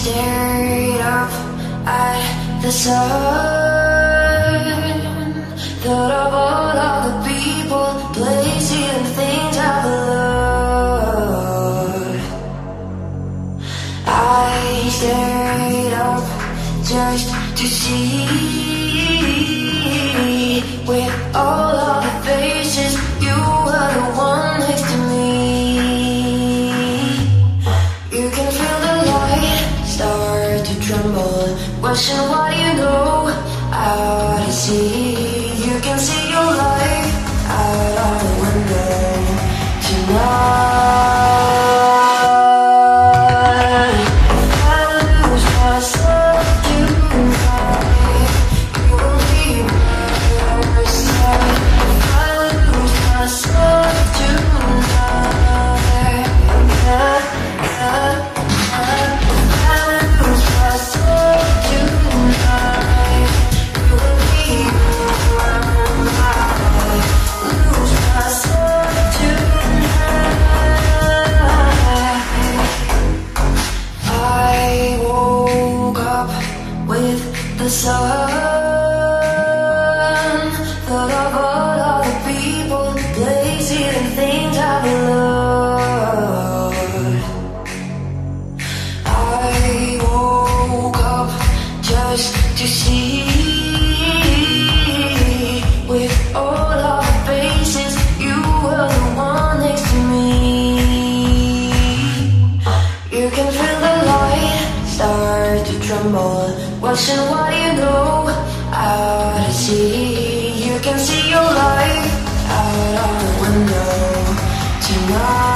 stared up at the sun. Thought of all of the people, places and things I've loved. I stared up just to see, with all of the faces, you were the one next to me. You can feel the light start to tremble, question what you know out to sea. You can see your life out of the window tonight. If I lose myself tonight, you will be by your side. If I lose myself tonight, if I lose myself tonight, you will be around. Lose myself tonight. I woke up with the sun. Thought of all of the people, places and things I've loved. I woke up just to see, with all of the faces, you were the one next to me. You can feel the light start to tremble, question what you know out to sea. You can see your life out of the window tonight.